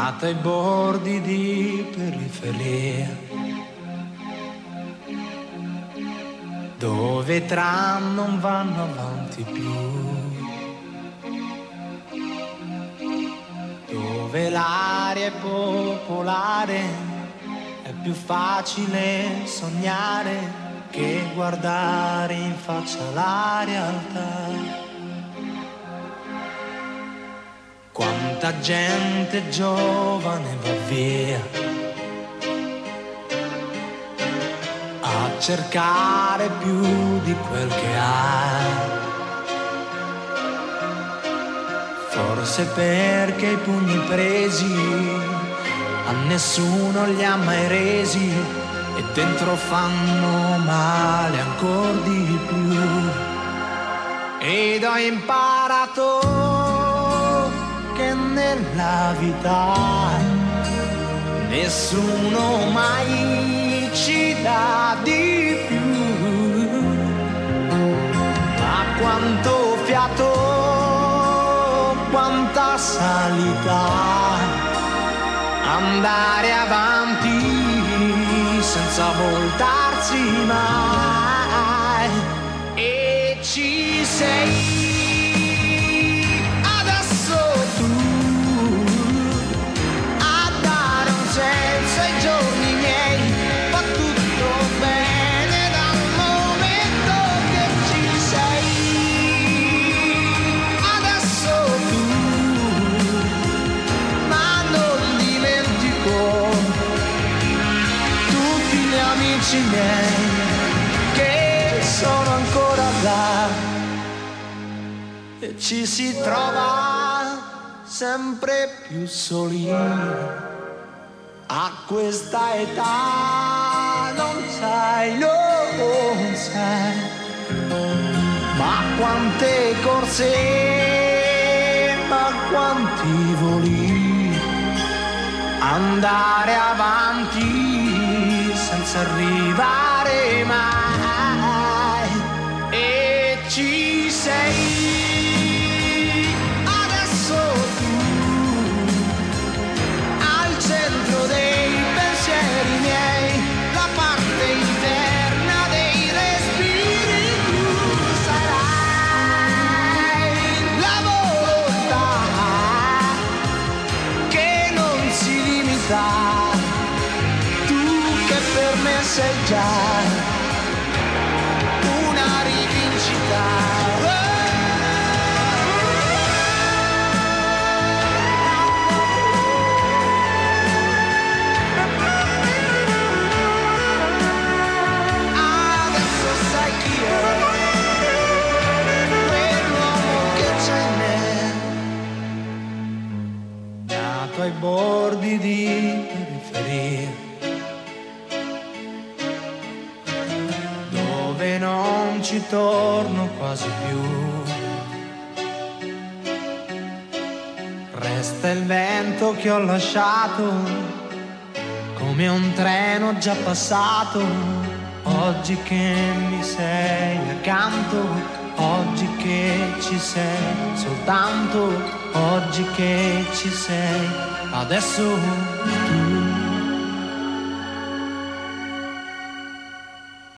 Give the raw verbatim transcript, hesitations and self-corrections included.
nato ai bordi di periferia, dove i tram non vanno avanti più, dove l'aria è popolare, è più facile sognare che guardare in faccia la realtà. Quanta gente giovane va via a cercare più di quel che ha, forse perché i pugni presi a nessuno li ha mai resi e dentro fanno male ancora di più. Ed ho imparato che nella vita nessuno mai ci dà di più, ma quanto fiato, quanta salita, andare avanti senza voltarsi mai. E ci sei senza i giorni miei, va tutto bene dal momento che ci sei. Adesso tu, ma non dimentico tutti gli amici miei che sono ancora là, e ci si trova sempre più soli. A questa età non sai, non sai, ma quante corse, ma quanti voli, andare avanti senza arrivare mai. E ci sei. Dei pensieri miei, la parte interna dei respiri, tu sarai la volontà che non si limita, tu che per me sei già una rivincita. Ai bordi di periferia, dove non ci torno quasi più, resta il vento che ho lasciato come un treno già passato. Oggi che mi sei accanto, oggi che ci sei soltanto, oggi che ci sei adesso.